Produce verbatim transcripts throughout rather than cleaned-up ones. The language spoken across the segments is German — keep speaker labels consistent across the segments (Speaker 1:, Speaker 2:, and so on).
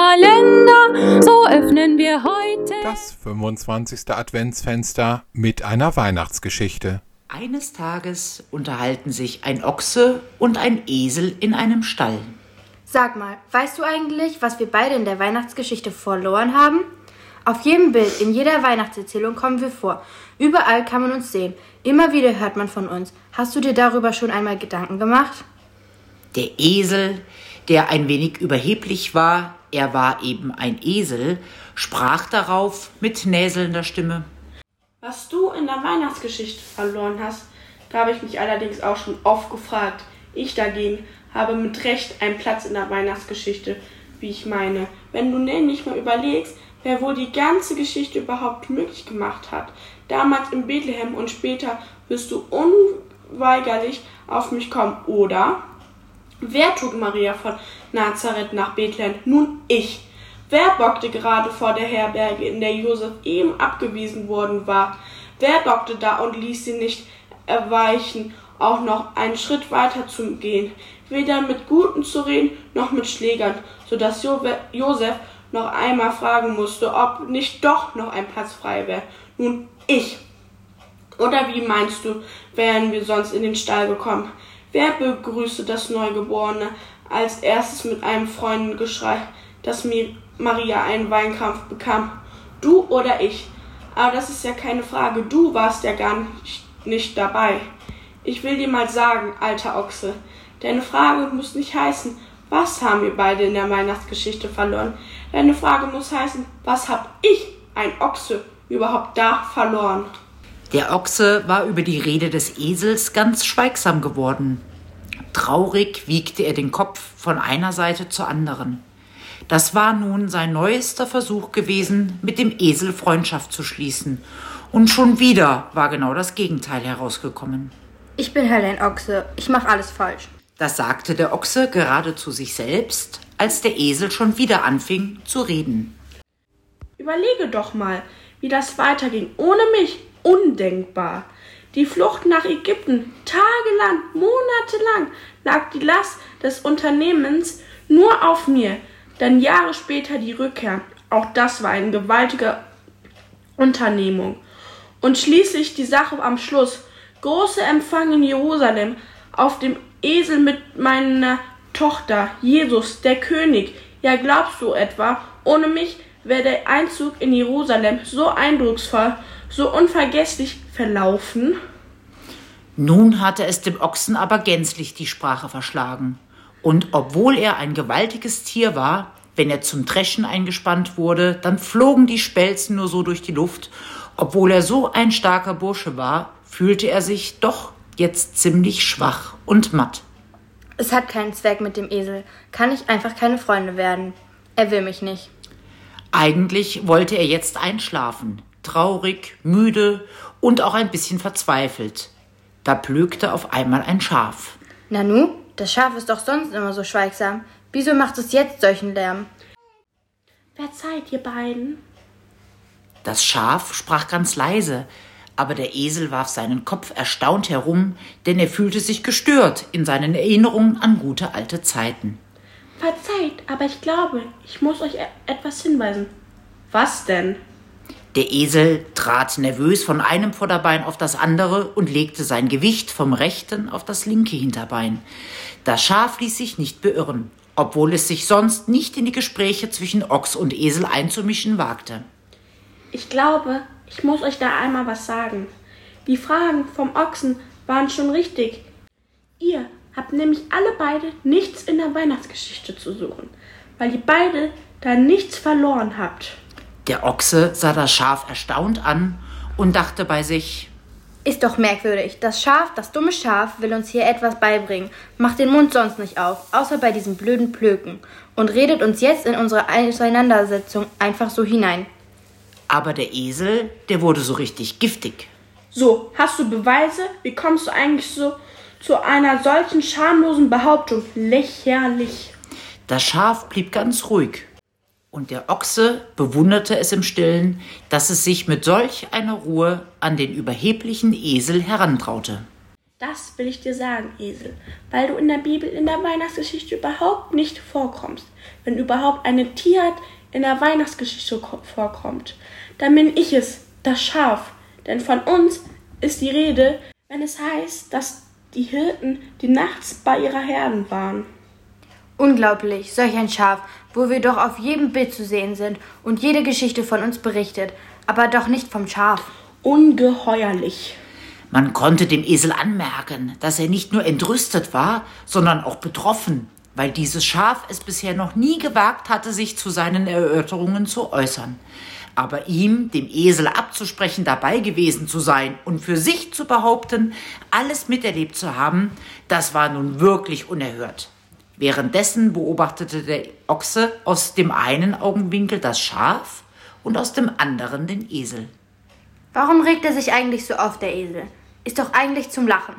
Speaker 1: Kalender, so öffnen wir heute
Speaker 2: das fünfundzwanzigste Adventsfenster mit einer Weihnachtsgeschichte.
Speaker 3: Eines Tages unterhalten sich ein Ochse und ein Esel in einem Stall.
Speaker 4: Sag mal, weißt du eigentlich, was wir beide in der Weihnachtsgeschichte verloren haben? Auf jedem Bild, in jeder Weihnachtserzählung kommen wir vor. Überall kann man uns sehen. Immer wieder hört man von uns. Hast du dir darüber schon einmal Gedanken gemacht?
Speaker 3: Der Esel, der ein wenig überheblich war, er war eben ein Esel, sprach darauf mit näselnder Stimme.
Speaker 5: Was du in der Weihnachtsgeschichte verloren hast, da habe ich mich allerdings auch schon oft gefragt. Ich dagegen habe mit Recht einen Platz in der Weihnachtsgeschichte, wie ich meine. Wenn du nämlich mal überlegst, wer wohl die ganze Geschichte überhaupt möglich gemacht hat. Damals in Bethlehem und später wirst du unweigerlich auf mich kommen, oder? Wer trug Maria von Nazareth nach Bethlehem? Nun ich. Wer bockte gerade vor der Herberge, in der Josef eben abgewiesen worden war? Wer bockte da und ließ sie nicht erweichen, auch noch einen Schritt weiter zu gehen? Weder mit Guten zu reden, noch mit Schlägern, sodass jo- Josef noch einmal fragen musste, ob nicht doch noch ein Platz frei wäre. Nun ich. Oder wie meinst du, wären wir sonst in den Stall gekommen? Wer begrüßte das Neugeborene als erstes mit einem Freundengeschrei, dass Maria einen Weinkrampf bekam? Du oder ich? Aber das ist ja keine Frage, du warst ja gar nicht, nicht dabei. Ich will dir mal sagen, alter Ochse, deine Frage muss nicht heißen, was haben wir beide in der Weihnachtsgeschichte verloren? Deine Frage muss heißen, was hab ich, ein Ochse, überhaupt da verloren?
Speaker 3: Der Ochse war über die Rede des Esels ganz schweigsam geworden. Traurig wiegte er den Kopf von einer Seite zur anderen. Das war nun sein neuester Versuch gewesen, mit dem Esel Freundschaft zu schließen. Und schon wieder war genau das Gegenteil herausgekommen.
Speaker 4: Ich bin halt ein Ochse. Ich mache alles falsch.
Speaker 3: Das sagte der Ochse gerade zu sich selbst, als der Esel schon wieder anfing zu reden.
Speaker 5: Überlege doch mal, wie das weiterging. Ohne mich undenkbar. Die Flucht nach Ägypten, tagelang, monatelang, lag die Last des Unternehmens nur auf mir. Dann Jahre später die Rückkehr. Auch das war eine gewaltige Unternehmung. Und schließlich die Sache am Schluss. Große Empfang in Jerusalem. Auf dem Esel mit meiner Tochter, Jesus, der König. Ja, glaubst du etwa, ohne mich wäre der Einzug in Jerusalem so eindrucksvoll, so unvergesslich verlaufen?
Speaker 3: Nun hatte es dem Ochsen aber gänzlich die Sprache verschlagen. Und obwohl er ein gewaltiges Tier war, wenn er zum Dreschen eingespannt wurde, dann flogen die Spelzen nur so durch die Luft. Obwohl er so ein starker Bursche war, fühlte er sich doch jetzt ziemlich schwach und matt.
Speaker 4: Es hat keinen Zweck mit dem Esel. Kann ich einfach keine Freunde werden. Er will mich nicht.
Speaker 3: Eigentlich wollte er jetzt einschlafen, traurig, müde und auch ein bisschen verzweifelt. Da blökte auf einmal ein Schaf.
Speaker 4: Nanu, das Schaf ist doch sonst immer so schweigsam. Wieso macht es jetzt solchen Lärm?
Speaker 5: Wer seid ihr beiden?
Speaker 3: Das Schaf sprach ganz leise, aber der Esel warf seinen Kopf erstaunt herum, denn er fühlte sich gestört in seinen Erinnerungen an gute alte Zeiten.
Speaker 5: Verzeiht, aber ich glaube, ich muss euch e- etwas hinweisen. Was denn?
Speaker 3: Der Esel trat nervös von einem Vorderbein auf das andere und legte sein Gewicht vom rechten auf das linke Hinterbein. Das Schaf ließ sich nicht beirren, obwohl es sich sonst nicht in die Gespräche zwischen Ochs und Esel einzumischen wagte.
Speaker 5: Ich glaube, ich muss euch da einmal was sagen. Die Fragen vom Ochsen waren schon richtig. Ihr habt nämlich alle beide nichts in der Weihnachtsgeschichte zu suchen, weil ihr beide da nichts verloren habt.
Speaker 3: Der Ochse sah das Schaf erstaunt an und dachte bei sich:
Speaker 4: Ist doch merkwürdig. Das Schaf, das dumme Schaf, will uns hier etwas beibringen, macht den Mund sonst nicht auf, außer bei diesen blöden Plöken, und redet uns jetzt in unsere Auseinandersetzung einfach so hinein.
Speaker 3: Aber der Esel, der wurde so richtig giftig.
Speaker 5: So, hast du Beweise? Wie kommst du eigentlich so zu einer solchen schamlosen Behauptung? Lächerlich.
Speaker 3: Das Schaf blieb ganz ruhig. Und der Ochse bewunderte es im Stillen, dass es sich mit solch einer Ruhe an den überheblichen Esel herantraute.
Speaker 5: Das will ich dir sagen, Esel, weil du in der Bibel in der Weihnachtsgeschichte überhaupt nicht vorkommst. Wenn überhaupt eine Tierart in der Weihnachtsgeschichte vorkommt, dann bin ich es, das Schaf. Denn von uns ist die Rede, wenn es heißt, dass die Hirten, die nachts bei ihrer Herden waren.
Speaker 4: Unglaublich, solch ein Schaf, wo wir doch auf jedem Bild zu sehen sind und jede Geschichte von uns berichtet, aber doch nicht vom Schaf.
Speaker 5: Ungeheuerlich.
Speaker 3: Man konnte dem Esel anmerken, dass er nicht nur entrüstet war, sondern auch betroffen, weil dieses Schaf es bisher noch nie gewagt hatte, sich zu seinen Erörterungen zu äußern. Aber ihm, dem Esel, abzusprechen, dabei gewesen zu sein und für sich zu behaupten, alles miterlebt zu haben, das war nun wirklich unerhört. Währenddessen beobachtete der Ochse aus dem einen Augenwinkel das Schaf und aus dem anderen den Esel.
Speaker 4: Warum regt er sich eigentlich so auf, der Esel? Ist doch eigentlich zum Lachen.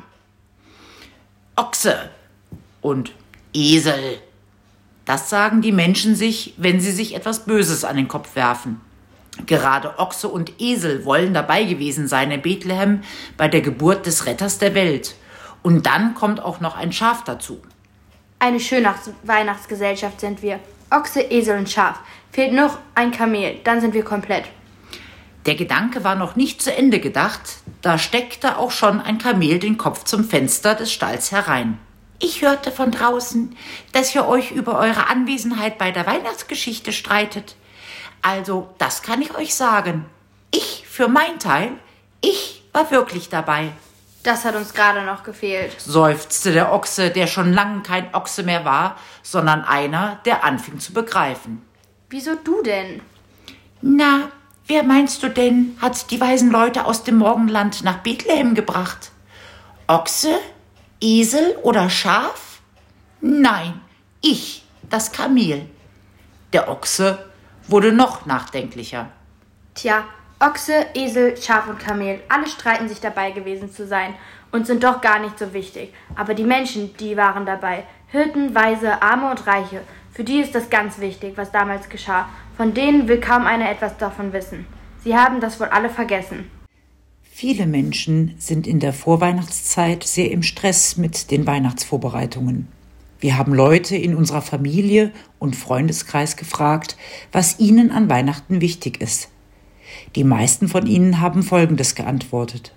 Speaker 3: Ochse und Esel. Das sagen die Menschen sich, wenn sie sich etwas Böses an den Kopf werfen. Gerade Ochse und Esel wollen dabei gewesen sein in Bethlehem bei der Geburt des Retters der Welt. Und dann kommt auch noch ein Schaf dazu.
Speaker 4: Eine schöne Weihnachtsgesellschaft sind wir. Ochse, Esel und Schaf. Fehlt noch ein Kamel, dann sind wir komplett.
Speaker 3: Der Gedanke war noch nicht zu Ende gedacht, da steckte auch schon ein Kamel den Kopf zum Fenster des Stalls herein. Ich hörte von draußen, dass ihr euch über eure Anwesenheit bei der Weihnachtsgeschichte streitet. Also, das kann ich euch sagen. Ich, für mein Teil, ich war wirklich dabei.
Speaker 4: Das hat uns gerade noch gefehlt,
Speaker 3: Seufzte der Ochse, der schon lange kein Ochse mehr war, sondern einer, der anfing zu begreifen.
Speaker 4: Wieso du denn?
Speaker 3: Na, wer meinst du denn, hat die weisen Leute aus dem Morgenland nach Bethlehem gebracht? Ochse, Esel oder Schaf? Nein, ich, das Kamel. Der Ochse wurde noch nachdenklicher.
Speaker 4: Tja, Ochse, Esel, Schaf und Kamel, alle streiten sich dabei gewesen zu sein und sind doch gar nicht so wichtig. Aber die Menschen, die waren dabei. Hirten, Weise, Arme und Reiche. Für die ist das ganz wichtig, was damals geschah. Von denen will kaum einer etwas davon wissen. Sie haben das wohl alle vergessen.
Speaker 3: Viele Menschen sind in der Vorweihnachtszeit sehr im Stress mit den Weihnachtsvorbereitungen. Wir haben Leute in unserer Familie und Freundeskreis gefragt, was ihnen an Weihnachten wichtig ist. Die meisten von ihnen haben Folgendes geantwortet: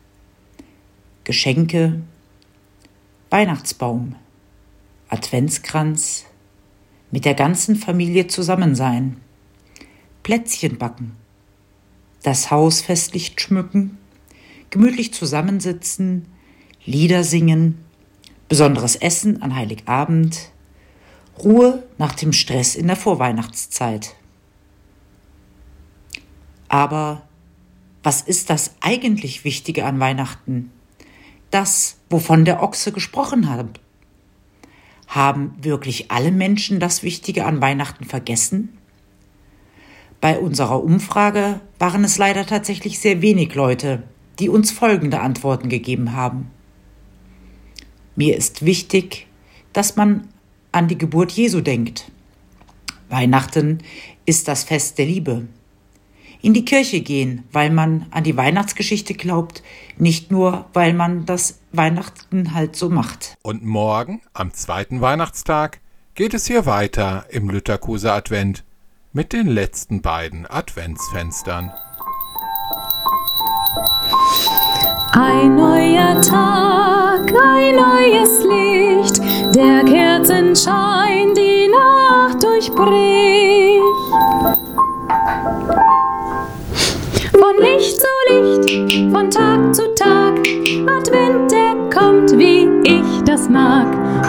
Speaker 3: Geschenke, Weihnachtsbaum, Adventskranz, mit der ganzen Familie zusammen sein, Plätzchen backen, das Haus festlich schmücken, gemütlich zusammensitzen, Lieder singen, besonderes Essen an Heiligabend, Ruhe nach dem Stress in der Vorweihnachtszeit. Aber was ist das eigentlich Wichtige an Weihnachten? Das, wovon der Ochse gesprochen hat. Haben wirklich alle Menschen das Wichtige an Weihnachten vergessen? Bei unserer Umfrage waren es leider tatsächlich sehr wenig Leute, die uns folgende Antworten gegeben haben. Mir ist wichtig, dass man an die Geburt Jesu denkt. Weihnachten ist das Fest der Liebe. In die Kirche gehen, weil man an die Weihnachtsgeschichte glaubt, nicht nur, weil man das Weihnachten halt so macht.
Speaker 2: Und morgen, am zweiten Weihnachtstag, geht es hier weiter im Lütterkuser Advent mit den letzten beiden Adventsfenstern.
Speaker 1: Ein neuer Tag, ein neues Licht, der Kerzenschein die Nacht durchbricht. Von Licht zu Licht, von Tag zu Tag, Advent, der kommt, wie ich das mag.